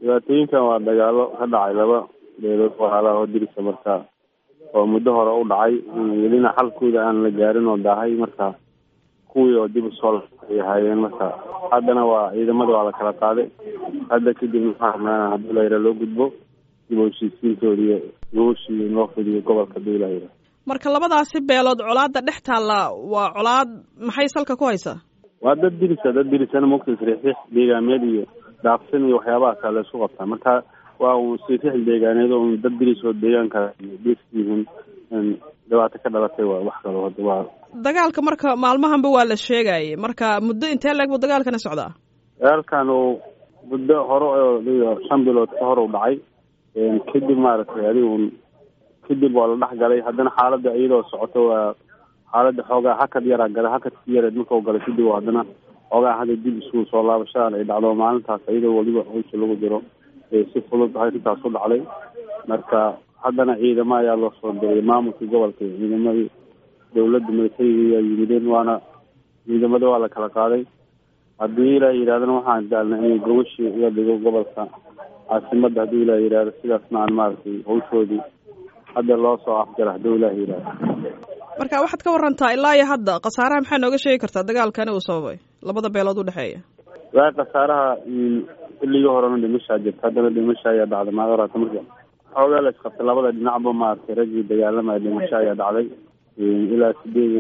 dhibaatooyinkan waa dagaalo ka dhacay laba beelood walaalaha oo dirisa marka oo muddo hore u dhacay welina xalkooda aan la gaarin oo daahay marka kuwii oo dib usoo ay ahaayeen marka haddana waa ciidamada waa la kala qaaday hadda kadib maxaa rabnaa haddii la yara loo gudbo dib u heshiisiintooda iyo gooshii loo fidiyo gobolka Duulayra. Marka labadaasi beelood colaadda dhex taalla waa colaad maxay salka ku haysaa? waa dad dirisana moogta sariix deegaameed iyo daaqsan iyo waxyaabaha kale isku qabtaa marka waa uu sariix deegaaneed oo dad dirisoo deegaanka dhistihiin dhibaato ka dhalatay waa wax kale oo waa dagaalka marka maalmahanba waa la sheegay marka muddo intee leeg buu dagaalkana socdaa? dagaalkan oo muddo hore oo 5 bilood ka hor u dhacay kadib maaragtay adigu kadib waa la dhex galay haddana xaaladda iyadoo socoto waa xaaladda xoogaa hakad yaraa gala hakadkii yareed marka uu galay kadib haddana xoogaa hadda dib isku soo laabashaan ay dhacdo maalintaas iyadoo waliba hawsha lagu jiro si fudud arrintaas u dhacday marka haddana ciidamo ayaa loo soo diray maamulka gobolka ciidamadii dawladda militariga ayaa yimideen waana ciidamada waa la kala qaaday haddii la yidhahdana waxaan daalnay inay gobashii uga dhigo gobolka caasimadda haddii la yidhahdo sidaasna aan maaragtay hawshoodii hadda loo soo afjara haddii la yidhahdo. marka waxaad ka warantaa ilaa iyo hadda khasaaraha maxaa nooga sheegi kartaa dagaalkani uu sababay labada beelood u dhexeeya? waa khasaaraha xilligii horena dhimashaa jirta haddana dhimasha ayaa dhacday maarata marka xoogaa la isqabtay labada dhinacba maaragtay raggii dagaalamaya dhimasho ayaa dhacday ilaa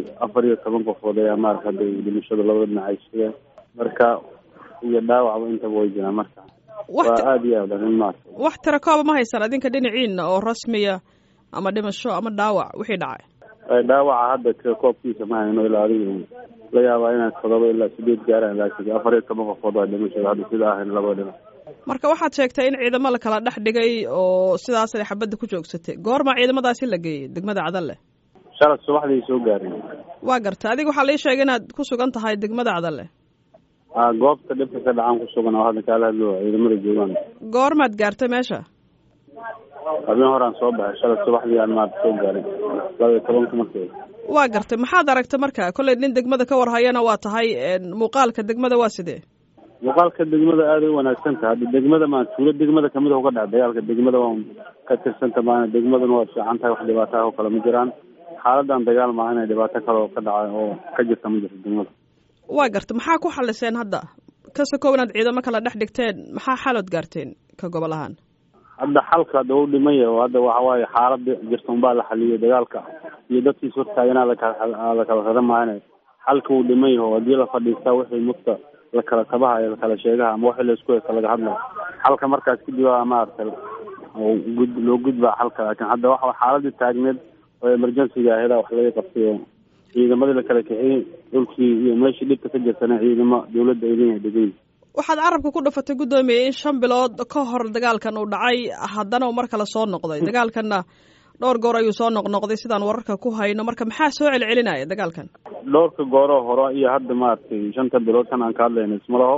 14 qofood ayaa maarata hadda dhimashada labada dhinac ay sheegeen marka iyo dhaawacba intaba way jiraan marka waa aad iyo aad maarata wax tira kooba ma haysan adinka dhinaciina oo rasmiya ama dhimasho ama dhaawac wixii dhacay? dhaawaca hadda koobkiisa ma hayno ilaa adiga la yaabaa inaan 7 ilaa 8 gaaraan laakiin 14 qofood waa dhimashada hadda sida ahayn labada dhinac. marka waxaad sheegtay in ciidamo la kala dhex dhigay oo sidaas ay xabadda ku joogsatay goorma ciidamadaasi la geeyay degmada Cadalle? shalay subaxdii soo gaareen. waa gartay adiga waxaa la sheegay inaad ku sugan tahay degmada Cadalle? goobta dhibka ka dhacan ku sugan oo hadda kala hadlo ciidamada joogaan. goormaad gaartay meesha? habeen horaan soo baxay shalay subaxdii aan maad soo gaaray 12 markii. waa gartay maxaad aragtay marka kolley nin degmada ka warhayana waa tahay muuqaalka degmada waa sidee? muuqaalka degmada aad u wanaagsan tahay hadda degmada ma tuulo degmada kamid ah uga dhacay dagaalka degmada waa ka tirsanta maana degmadana waa fiican tahay wax dhibaato ah oo kale ma jiraan xaaladan dagaal ma aha dhibaato kale oo ka dhacay oo ka jirta ma jirto degmada. waa gartay maxaa ku xaliseen hadda ka soo inaad ciidamo kala dhex dhigteen maxaa xalood gaarteen ka gobol ahaan? hadda xalka hadda uu dhimay oo hadda waxa waaye xaaladda jirta baa la xaliyay dagaalka iyo dadkii soo taagana la kala qadamaanay xalka uu dhimay oo hadii la fadhiistaa wixii mudda la kala tabaha la kala sheegaha ama waxa la isku haysta laga hadlo xalka markaas kadib waa maartay oo loo gudbaa xalka laakiin hadda waxa xaaladda taagneed oo emergency ah wax laga qabtay ciidamada la kala kiciyay dhulkii iyo meeshii dhibka ka jirtana ciidamo dawladda ay leedahay. waxaad carabka ku dhafatay guddoomiye in 5 bilood ka hor dagaalkan uu dhacay haddana uu mar kale soo noqday dagaalkanna dhowr goor ayuu soo noqnoqday sidaan wararka ku hayno marka maxaa soo celcelinaya dagaalkan? dhowrka gooro hore iyo hadda maartay 5 bilood kan aan ka hadlayno ismalaho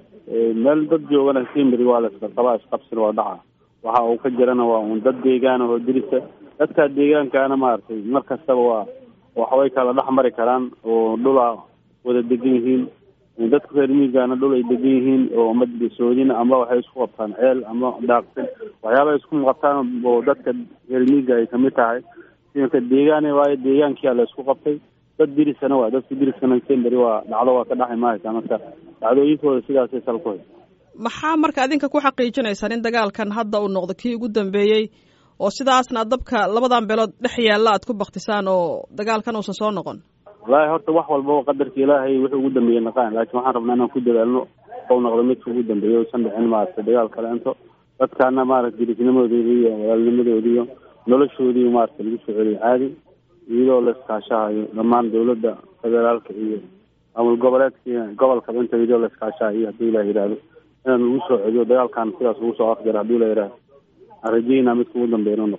meel dad joogana Kimberley waa la iska qabaa isqabsan waa dhaca waxa uu ka jirana waa un dad deegaan oo dirisa dadka deegaankaana maartay mar kastaba waa waxa way kala dhaxmari karaan oo dhula wada degan yihiin dadka reer miyigaana dhul ay degan yihiin oo madbisoodina ama waxay isku qabtaan ceel ama daaqsin waxyaaba isku qabtaan oo dadka reer miyiga ay kamid tahay sidoo deegaan waaye deegaankii la isku qabtay dad dirisana waa dadka dirisana Kimberley waa dhacdo waa ka dhaxay maahay marka dhacdooyinkooda sidaas ay salkoy. maxaa marka adinka ku xaqiijinaysan in dagaalkan hadda uu noqdo kii ugu dambeeyay oo sidaasna dabka labadan beelood dhex yaalla aad ku baktisaan oo dagaalkan uusan soo noqon? walahi horta wax walba oo qadarka Ilaahay wuxuu ugu dambeeyay naqaan laakiin waxaan rabnaa inaan ku dadaalno oo noqdo mid ugu dambeeyo oo san dhicin maartay dagaal kale inta dadkaana maartay dirisnimadoodii iyo walaalnimadoodii iyo noloshoodii maartay lagu soo celiyo caadi iyadoo la iskaashayo dhammaan dawladda federaalka iyo amul goboleedka gobolka inta iyadoo la iskaashayo hadii la yiraahdo inaan lagu soo celiyo dagaalkan sidaas ugu soo afjar hadii la yiraahdo arjayna mid ugu dambeeyo